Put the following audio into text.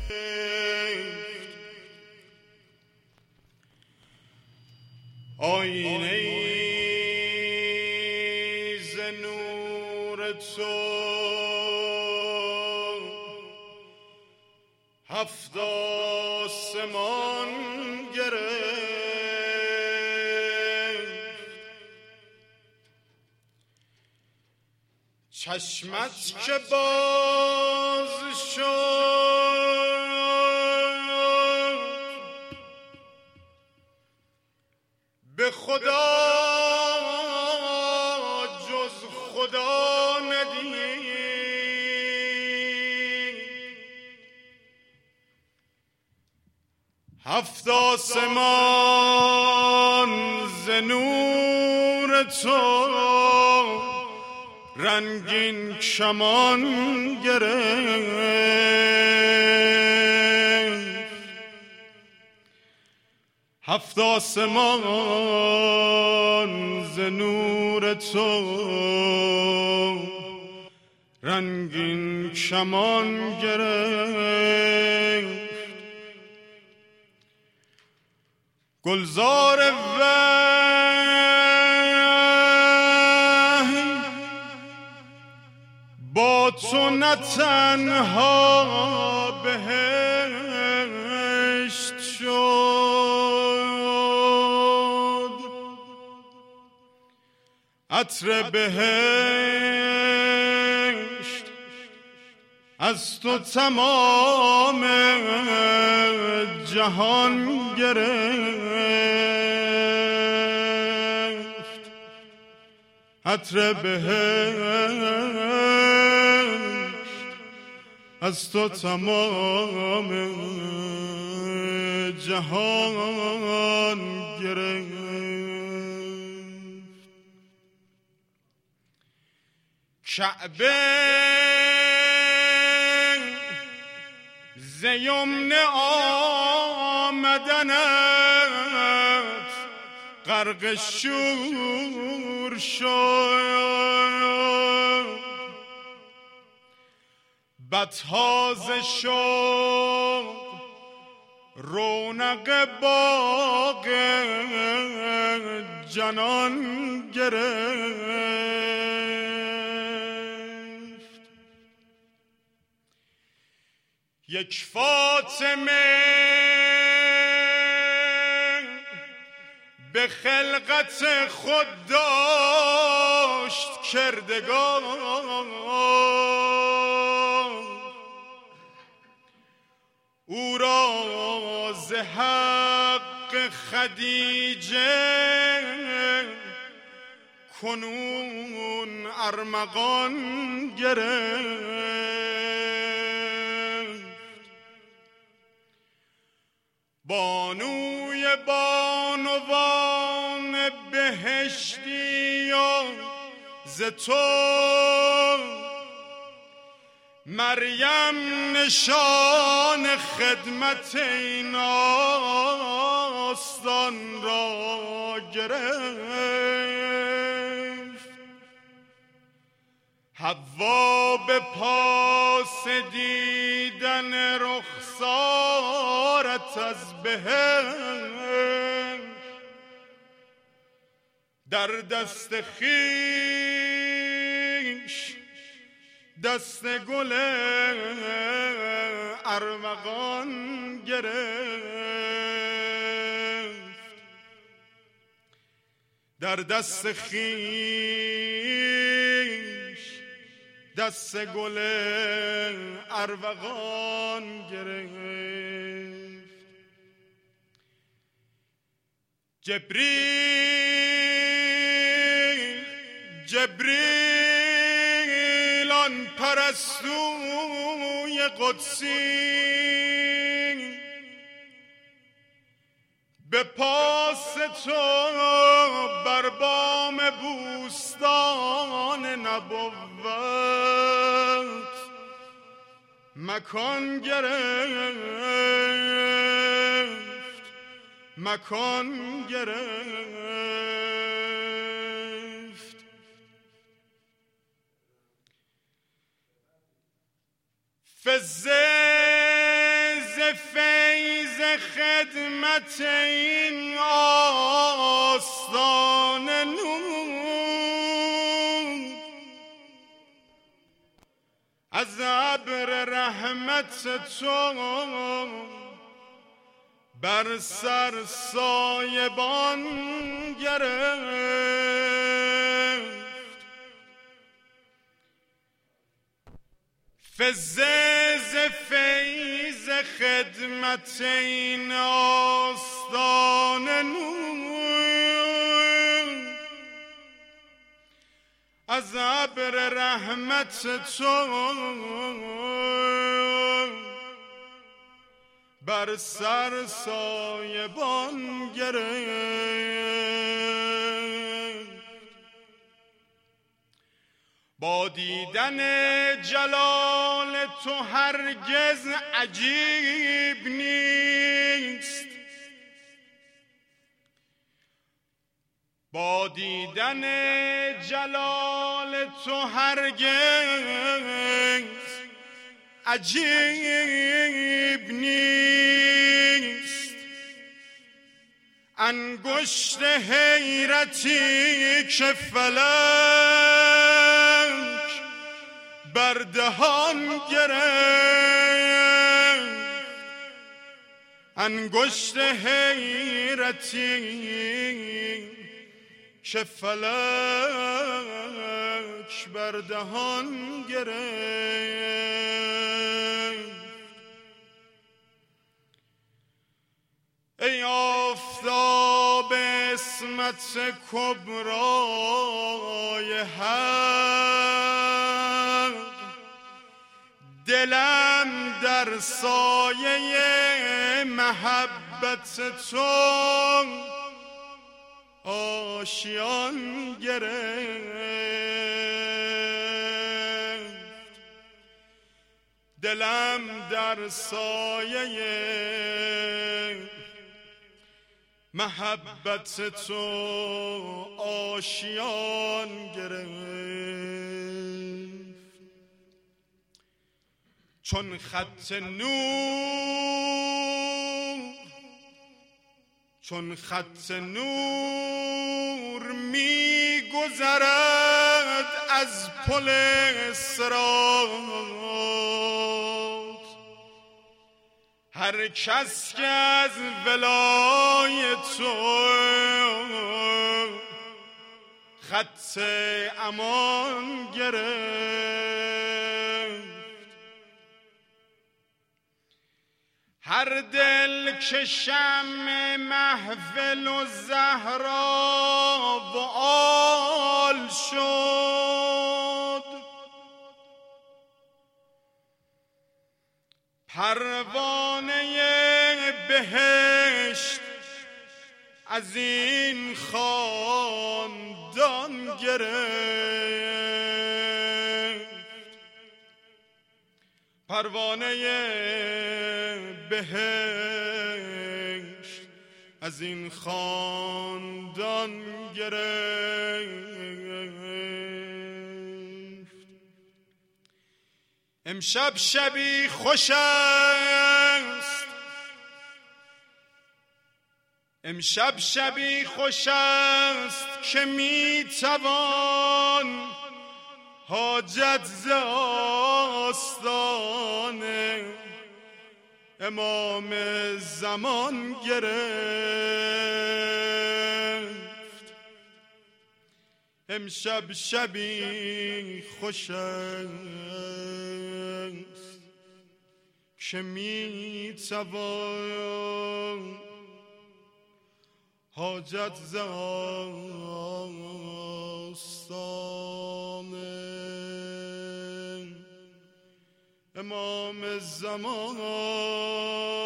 آینه ز نور تو هفت آسمان گرفت، چشمت که باز شد به خدا جز خدا ندید. هفت آسمان ز نور تو رنگین کمان گرفت. هفت آسمان ز نور تو رنگین کمان گرفت. گلزار وحی با تو نه تنها بهشت شد، عطر بهشت از تو تمام جهان گرفت. عطر بهشت از تو تمام جهان گرفت. کعبه ز یمن آمدنت غرق شور شد، بطها ز شوق رونق باغ جنان گرفت. یک فاطمه به خلقت خود داشت کردگار، او را ز حق خدیجه کنون ارمغان گرفت. بانوی بانوان بهشتی و ز تو مریم نشان خدمت این آستان را گرفت. حوا به پاس دیدن رخسارت از بهشت در دست خویش دست گل ارمغان گرفت. در دست خویش دست گل ارمغان گرفت. جبریل آن پرستوی قدسی به پاس تو بر بام بوستان نبوت مکان گرفت. مکان گرفت. فزه فیض خدمت این آستان نور، از ابر رحمت تو بر سر سایبان گرفت. فزز فیض خدمت این آستان نور، از ابر رحمت تو بر سر سایبان گرفت. با دیدن جلال تو هرگز عجیب نیست، با دیدن جلال تو هرگز عجیب نیست. انگشت حیرتی که فلک بر دهان گرفت، انگشت حیرتی که فلک بر دهان گرفت. ای آفتاب عصمت کبرای حق، دلم در سایه محبت تو آشیان گرفت. دلم در سایه محبت تو آشیان گرفت. چون خط نور، چون خط نور می گذرد از پل صراط، هر کس که از ولای تو خط امان گرفت. هر دل که شمع محفل و زهرا و آل شد، پروانه بهشت از این خاندان گرفت. پروانه بهشت از این خاندان گرفت. امشب شبی خوش است، امشب شبی خوش است که می توان حاجت ز آستان امام زمان گرفت. امشب شبی خوش است که می توان حاجت ز آستان امام زمان